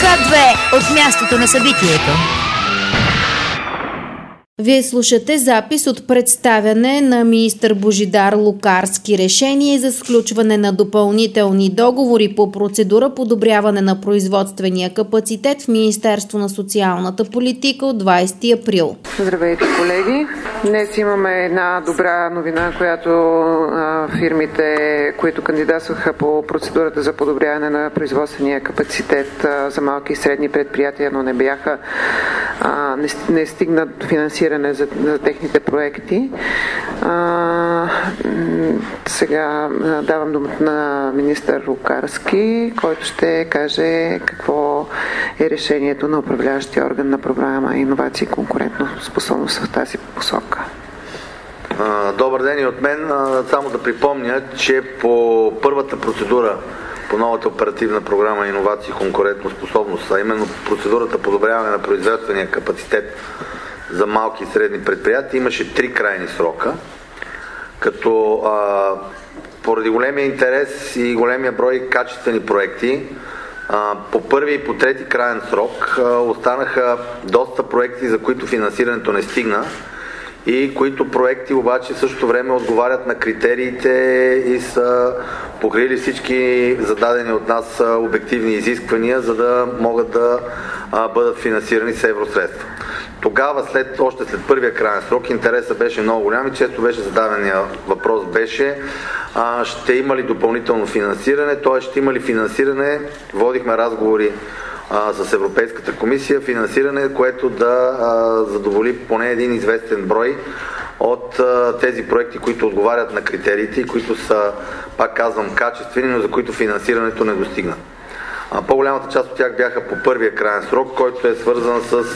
К2 от мястото на събитието. Вие слушате запис от представяне на министър Божидар Лукарски решение за сключване на допълнителни договори по процедура подобряване на производствения капацитет в Министерство на социалната политика от 20 април. Здравейте, колеги! Днес имаме една добра новина, която фирмите, които кандидатстваха по процедурата за подобряване на производствения капацитет за малки и средни предприятия, но не стигнат финансиране за техните проекти. Сега давам думата на министър Лукарски, който ще каже какво е решението на управляващия орган на програма Иновации и конкурентно способност в тази посока. Добър ден и от мен. Само да припомня, че по първата процедура по новата оперативна програма Иновации и конкурентно способност, а именно процедурата подобряване на производствения капацитет за малки и средни предприятия, имаше 3 крайни срока, като поради големия интерес и големия брой качествени проекти, по първи и по трети краен срок останаха доста проекти, за които финансирането не стигна и които проекти обаче в същото време отговарят на критериите и са покрили всички зададени от нас обективни изисквания, за да могат да бъдат финансирани с евросредства. Тогава, още след първия крайен срок, интересът беше много голям и често беше зададения въпрос беше ще има ли допълнително финансиране, т.е. ще има ли финансиране, водихме разговори с Европейската комисия, финансиране, което да задоволи поне един известен брой от тези проекти, които отговарят на критериите и които са, пак казвам, качествени, но за които финансирането не достигна. По-голямата част от тях бяха по първия крайен срок, който е свързан с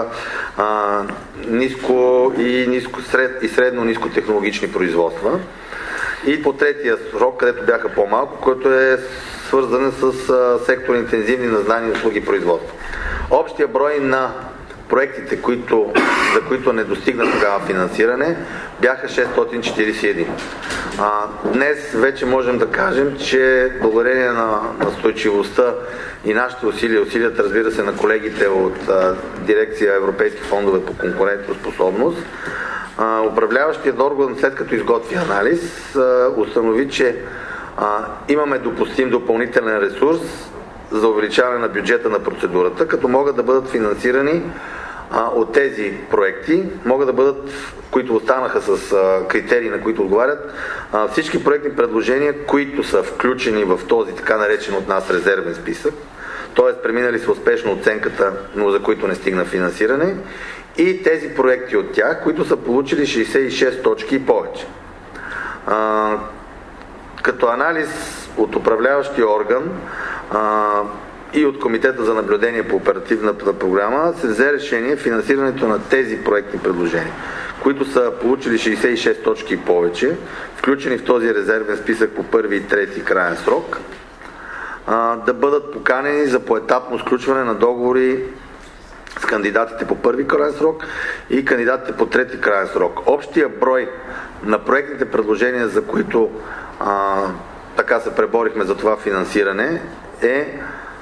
ниско и средно ниско технологични производства. И по третия срок, където бяха по-малко, който е свързан с сектор интензивни на знания, услуги и производство. Общия брой на проектите, за които не достигна тогава финансиране, бяха 641. Днес вече можем да кажем, че благодарение на настойчивостта и нашите усилията, разбира се, на колегите от дирекция Европейски фондове по конкурентоспособност, управляващият орган, след като изготви анализ, установи, че имаме допустим допълнителен ресурс за увеличаване на бюджета на процедурата, като могат да бъдат финансирани от тези проекти, могат да бъдат, които останаха с критерии, на които отговарят, всички проектни предложения, които са включени в този така наречен от нас резервен списък, т.е. преминали са успешно оценката, но за които не стигна финансиране, и тези проекти от тях, които са получили 66 точки и повече. Като анализ от управляващия орган и от Комитета за наблюдение по оперативната програма се взе решение финансирането на тези проектни предложения, които са получили 66 точки и повече, включени в този резервен списък по първи и трети краен срок, да бъдат поканени за поетапно сключване на договори с кандидатите по първи краен срок и кандидатите по трети краен срок. Общия брой на проектните предложения, за които така се преборихме за това финансиране, е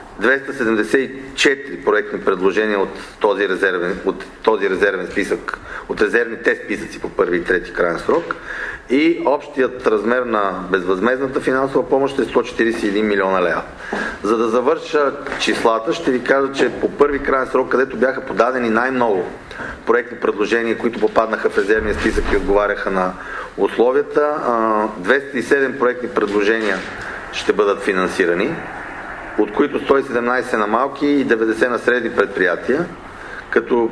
274 проектни предложения от този резервен списък, от резервните списъци по първи и трети краен срок, и общият размер на безвъзмездната финансова помощ е 141 милиона лева. За да завърша числата, ще ви кажа, че по първи краен срок, където бяха подадени най-много проектни предложения, които попаднаха в резервния списък и отговаряха на условията, 207 проектни предложения ще бъдат финансирани, от които 117 на малки и 90 на средни предприятия, като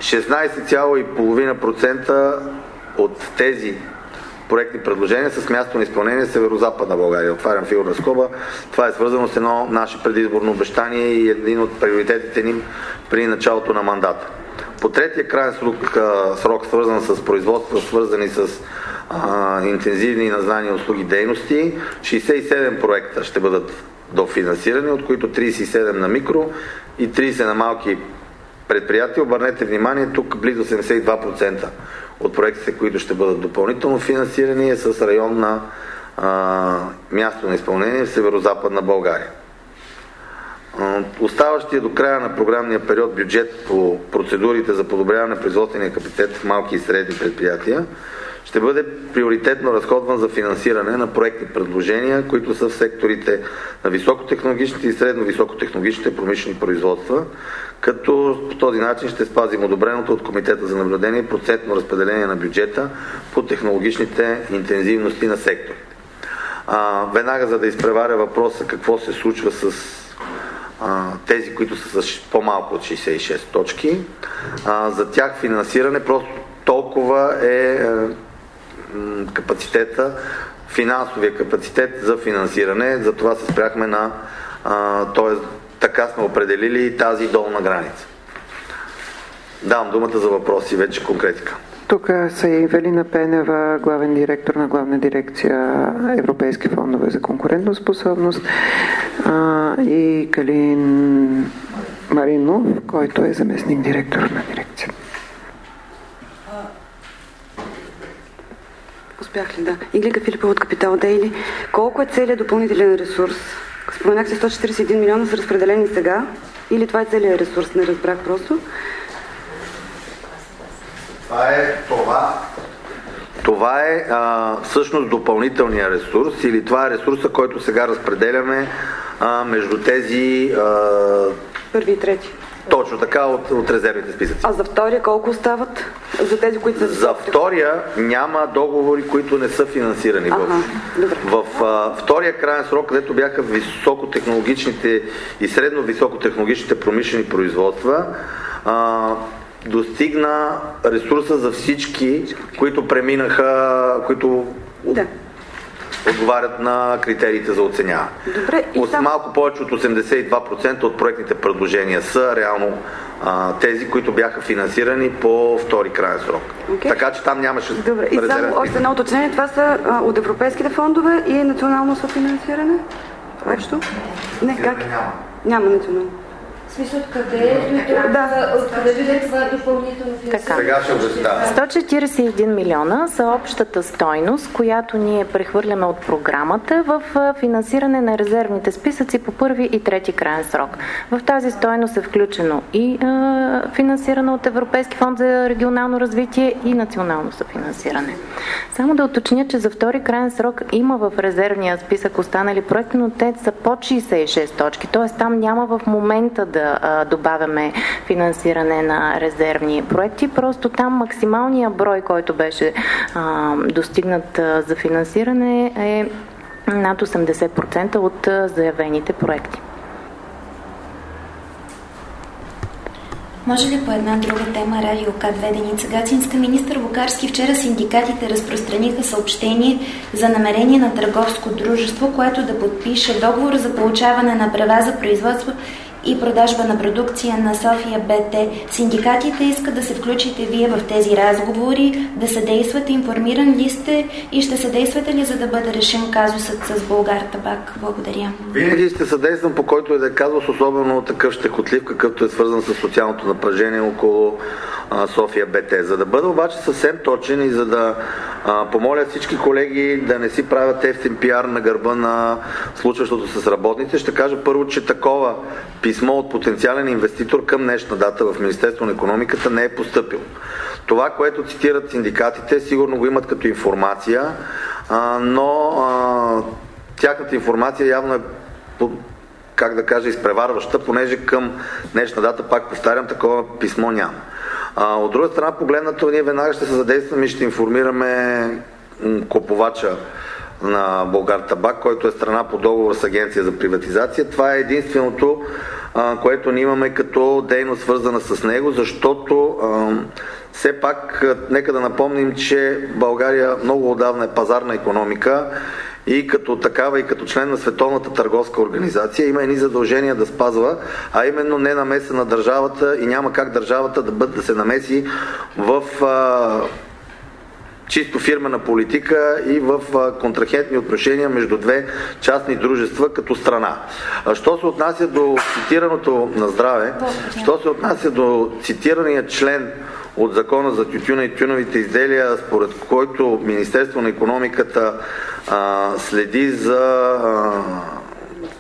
16,5% от тези проектни предложения с място на изпълнение в Северо-Западна България. Отварям фигурна скоба. Това е свързано с едно наше предизборно обещание и един от приоритетите ни при началото на мандата. По третия крайен срок, свързан с производства, свързани с интензивни на знания, услуги, дейности, 67 проекта ще бъдат дофинансирани, от които 37 на микро и 30 на малки предприятия. Обърнете внимание, тук близо 72% от проектите, които ще бъдат допълнително финансирани, е с район на място на изпълнение в Северо-Западна България. Оставащия до края на програмния период бюджет по процедурите за подобряване на производствения капацитет в малки и средни предприятия ще бъде приоритетно разходван за финансиране на проектни предложения, които са в секторите на високотехнологичните и средно-високотехнологичните промишлени производства, като по този начин ще спазим одобреното от Комитета за наблюдение процентно разпределение на бюджета по технологичните интензивности на секторите. Веднага, за да изпреваря въпроса какво се случва с тези, които са с по-малко от 66 точки, за тях финансиране просто толкова е капацитета, финансовия капацитет за финансиране, затова се спряхме на т.е. така сме определили тази долна граница. Давам думата за въпроси, вече конкретика. Тук са Евелина Пенева, главен директор на Главна дирекция Европейски фондове за конкурентоспособност, и Калин Маринов, който е заместник директор на дирекцията. Успях ли, да. Иглика Филипова от Капитал Дейли. Колко е целият допълнителен ресурс? Споменахте 141 милиона са разпределени сега, или това е целият ресурс? Не разбрах просто. Това е всъщност допълнителния ресурс, или това е ресурса, който сега разпределяме между тези... Първи и трети. Точно така, от резервните списъци. А за втория колко остават? За тези, които са... За втория няма договори, които не са финансирани. В втория крайен срок, където бяха високотехнологичните и средно-високотехнологичните промишлени производства, достигна ресурса за всички, които преминаха, които отговарят на критериите за оценяване. Малко повече от 82% от проектните предложения са реално тези, които бяха финансирани по втори крайен срок. Така че там нямаше резервен. И само още едно уточнение, това са от европейските фондове и национално съфинансиране? Общо? Не, как? Няма национално. В смисъл, откъде дойде това допълнително финансиране? 141 милиона са общата стойност, която ние прехвърляме от програмата в финансиране на резервните списъци по първи и трети крайен срок. В тази стойност е включено и финансиране от Европейски фонд за регионално развитие и национално съфинансиране. Само да уточня, че за втори крайен срок има в резервния списък останали проекти, но те са под 66 точки, т.е. там няма в момента да добавяме финансиране на резервни проекти. Просто там максималният брой, който беше достигнат за финансиране е над 80% от заявените проекти. Може ли по една друга тема, Радио К2, Деница Гацинска? Министър Лукарски, вчера синдикатите разпространиха съобщение за намерение на търговско дружество, което да подпише договор за получаване на права за производство и продажба на продукция на София БТ. Синдикатите искат да се включите вие в тези разговори, да съдействате, информиран ли сте и ще съдействате ли, за да бъде решен казусът с Булгартабак? Благодаря. Винаги ще съдействам, по който е да е казус, особено такъв щекотлив, какъвто е свързан с социалното напрежение около София БТ. За да бъда обаче съвсем точен и за да помоля всички колеги да не си правят ефтин пиар на гърба на случващото с работниците, ще кажа първо, че такова писмо от потенциален инвеститор към днешна дата в Министерството на икономиката не е постъпило. Това, което цитират синдикатите, сигурно го имат като информация, но тяхната информация явно е, как да кажа, изпреварваща, понеже към днешна дата, пак повтарям, такова писмо няма. От друга страна, погледнато, ние веднага ще се задействаме и ще информираме купувача на Булгартабак, който е страна по договор с Агенция за приватизация. Това е единственото, което ние имаме като дейност свързана с него, защото все пак, нека да напомним, че България много отдавна е пазарна икономика и като такава, и като член на Световната търговска организация има едни задължения да спазва, а именно не намеса на държавата, и няма как държавата да се намеси в чисто фирмена политика и в контрахентни отношения между две частни дружества като страна. Що се отнася до цитираното на здраве, що се отнася до цитирания член от Закона за тютюна и тютюневите изделия, според който Министерство на икономиката следи за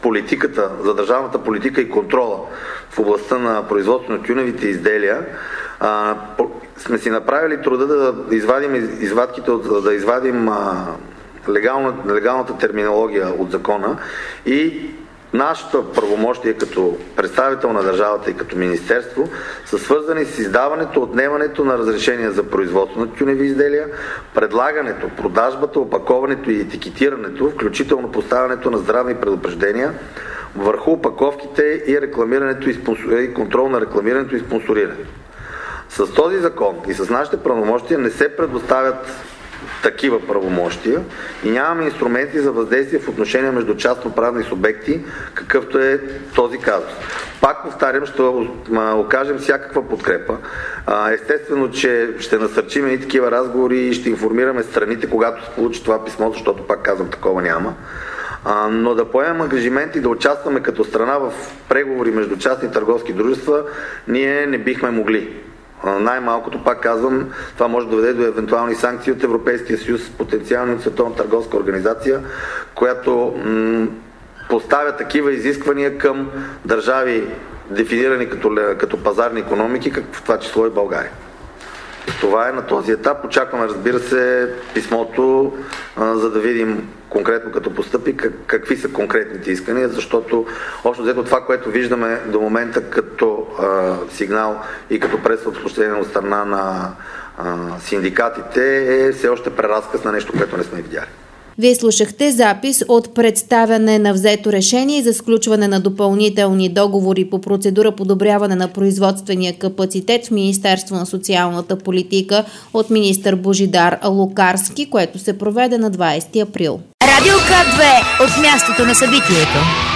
политиката, за държавната политика и контрола в областта на производство на тютюневите изделия, сме си направили труда да извадим извадките, да извадим легалната терминология от закона и нашата правомощие като представител на държавата и като министерство са свързани с издаването, отнемането на разрешения за производство на тютюневи изделия, предлагането, продажбата, опаковането и етикетирането, включително поставянето на здравни предупреждения върху опаковките и рекламирането и контрол на рекламирането и спонсорирането. С този закон и с нашите правомощия не се предоставят такива правомощия и нямаме инструменти за въздействие в отношения между частноправни субекти, какъвто е този казус. Пак повтарям, ще окажем всякаква подкрепа. Естествено, че ще насърчим и такива разговори и ще информираме страните, когато се получи това писмо, защото пак казвам, такова няма. Но да поемем ангажимент и да участваме като страна в преговори между частни търговски дружества, ние не бихме могли. Най-малкото, пак казвам, това може да доведе до евентуални санкции от Европейския съюз, потенциално от Световната търговска организация, която поставя такива изисквания към държави, дефинирани като пазарни икономики, в това число и България. Това е на този етап. Очакваме, разбира се, писмото, за да видим конкретно като постъпи какви са конкретните искания, защото общо взето това, което виждаме до момента като сигнал и като пресъобщение от страна на синдикатите е все още преразказ на нещо, което не сме видяли. Вие слушахте запис от представяне на взето решение за сключване на допълнителни договори по процедура подобряване на производствения капацитет в Министерство на социалната политика от министър Божидар Лукарски, което се проведе на 20 април. Радио К2 от мястото на събитието.